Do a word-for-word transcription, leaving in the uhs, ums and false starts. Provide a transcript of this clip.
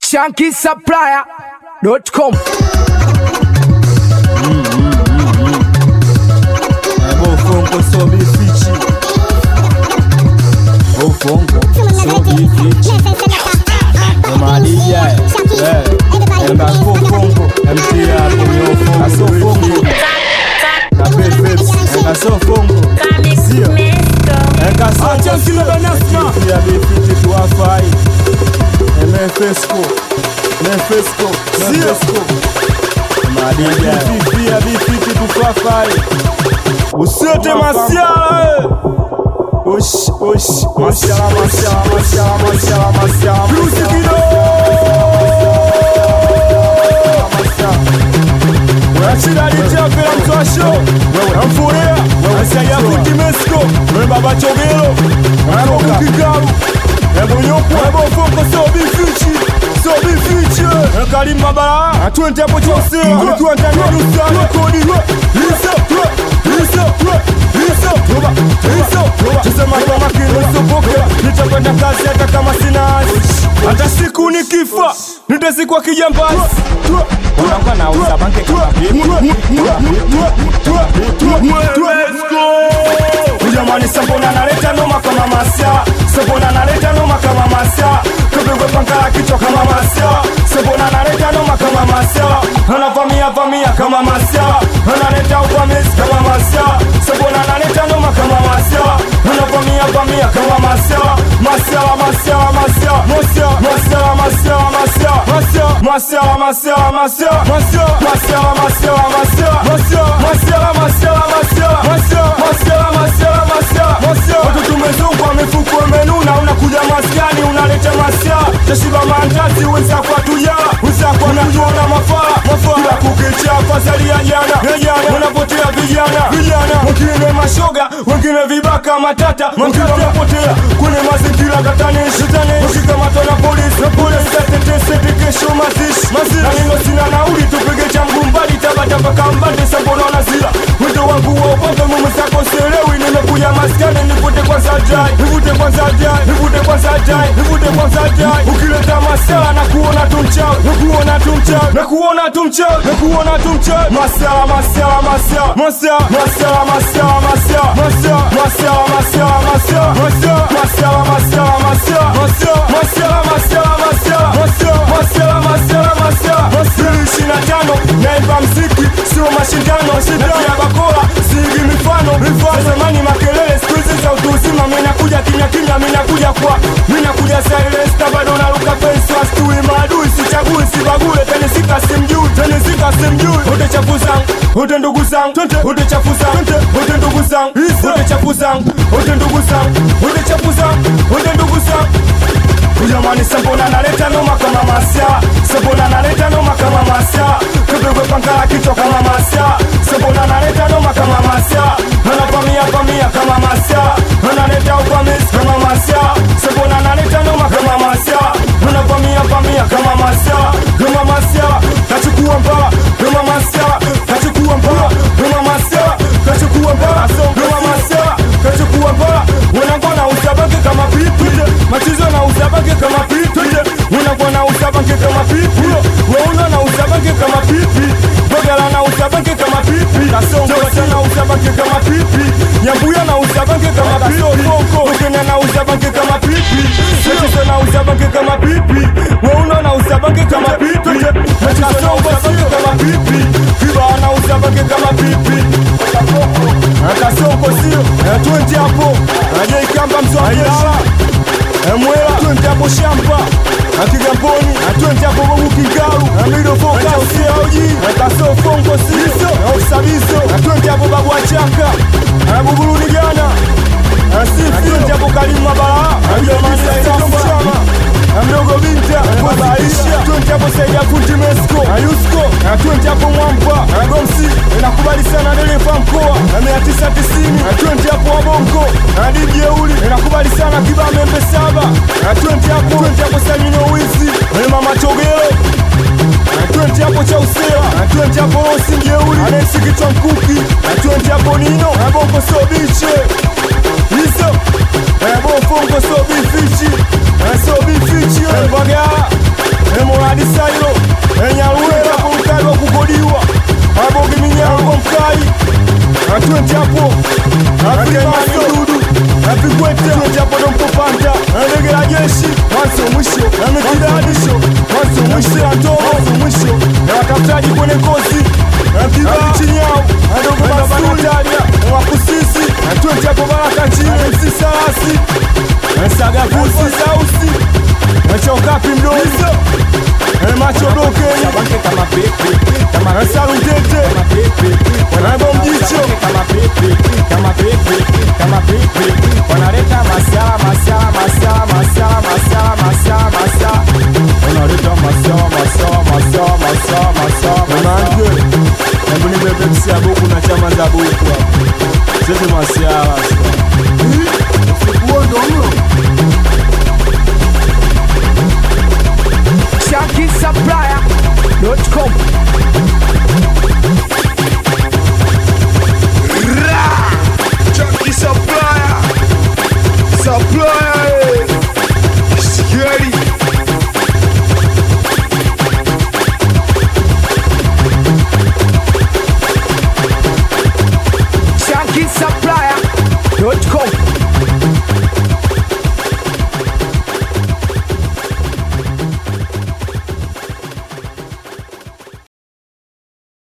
Shanky Supplier dot com. Fongo sobe fichi. O fongo sobe fichi. Maria, eh, enda fongo, M T A ponyo fongo, aso fongo. Na perfeito, enda so fongo. Sio, enda so fongo. Pia bifiti tuwa fai. Mefesco, Mefesco, Mefesco. Maria, pia bifiti tuwa fai. Usiote masiala Osh, osh, masiala, masiala, masiala, masiala, masiala Bruce Kido Wachida litia pela mtua show Mfurea, asaya kuti mesko Mwe baba chogelo Mwe kukikaru Ebo nyoko, ebo fonko sobi fichi Sobi fichi Kalim mabala Atuente hapo chosea Atuente hapo nusa Kodi Lisa Lisa Lisa Toba Lisa Toba Tusema kwa makini usopoke Nitakwenda kazi hata kama sina asi Hata siku nikifa Nitazikwa kijambazi Unangwa na uza banke kama bibi Ujamani sabona naleta noma kama masia Sabona naleta noma kama masia Kubegwe pankala kichwa kama masia Sabona naleta noma kama masia Anavamia vamia kama masia Analeta uvamizi kama masia Sabona naleta noma kama masia Anavamia vamia kama masia Masia masia masia Masia masia masia masia Masia masia masia masia Masia masia masia masia Masia masia masia masia Masia masia masia masia Masia watu tumezungwa mifuko menuna unakuja maskani unaleta masia Jashiba mandazi wenza kwa tuya Wenza kwa natuona mafaa Mafaa kila kukicha fazali ya jana Jana unapotea vijana Vijana wengine mashoga Wengine vibaka matata Wengine unapotea kwenye mazingira katanishi Ukikamatwa na polisi Na polisi tetese pikesho mazishi Na nino sina nauli tupige cha mgumbali Tabata paka mbande sabona nazila Wendo wangu wa upambe mumu zako selewi Nimekuja maskani nivute kwanza jai Nivute kwanza jai Nivute kwanza jai Nivute kwanza jai Ukileta masala na kuona tumchawi Na kuona tumchawi Na kuona tumchawi Na kuona tumchawi Masala masala masala Masala masala masala masala Masala masala masala masala Masala masala masala masala Masala masala masala masala Masala masala masala masala Masala ishirini na tano naimba mziki sio mashindano Natia bakora sigi mifano Mifano zamani makelele sikuizi za utu uzima Mina kuja kimya kimya mina kuja kwa Mina kuja silence tabado na luka pensi Wastui maadui sichagui sibagule Teni sika simjui Teni sika simjui Ode chafu zangu Ode ndugu zangu Ode chafu zangu Ode ndugu zangu Ode chafu zangu Ode ndugu zangu Ode chafu zangu Ode ndugu zangu Ujamani sabona naleta noma kama masia Sabona naleta noma kama masia Kubegwe pankala kichwa kama masia Sabona naleta noma kama masia Anavamia vamia kama masia Analeta uvamizi kama masia Sabona naleta noma kama masia Anavamia vamia kama masia Kama masia Kachukua mbaa Kama masia Kachukua mbaa Kama masia Kachukua mbaa Kama masia Kachukua mbaa Wanangona usabange kama pipi Machizo na usabange kama pipi Wanangona usabange kama pipi Wauna na usabange kama pipi Bagala na usabange kama pipi Jawasa na usabange kama pipi Nyambuya na usabange kama pipi Ukena na usabange kama pipi Machizo na usabange kama pipi Wauna na usabange kama pipi Machizo na usabange kama pipi Kiba na usabange kama pipi Akasoko sio Tuenti hapo Aje ikamba mswajesha Emwela tuenti hapo shamba Akigamboni Tuenti hapo bobu kingaru Amido foka usia uji Akaso fongo siso Usabiso Tuenti hapo babu achaka Bubulu ni gana Asifi Tuenti hapo kalimu mabala Ajomani samba Amdogo binta Baba Aisha Tuenti hapo Saida Fundi Mesko Ayusko Tuenti hapo Mwampa Gomsi Inakubali sana Delefa mkoa Mea tisa tisini Tuenti hapo Wabongo Adibye uli Inakubali sana Kiba Membe Saba Tuenti hapo Tuenti hapo Samino Wizi Mama Chogelo Tuenti hapo Chausea Tuenti hapo Rosi Ngeuli Anesi Kichwa Mkuki Tuenti hapo Nino Abongo Sobiche Iso Ebo Fongo Sobi Fichi Sobi Fichi Mbagala Emo mwisho ya ndomo mwisho na watafutaji kwenye kozi na kiba chini yao adogo basuri wa kusisi na twende hapo baraka chini msisasi na saga kusi sausi na chokapi mdozo na macho dokeni kama pepe kama salutete kama pepe na bomjicho kama pepe kama pepe kama pepe wanaleta masala masala masala masala masala masala masala wanaleta masala masala masala masala masala manake hebu ni bebe msia buku na chama za buku hapo sisi masala usikuwa ndo huyo Shanky Supplier dot com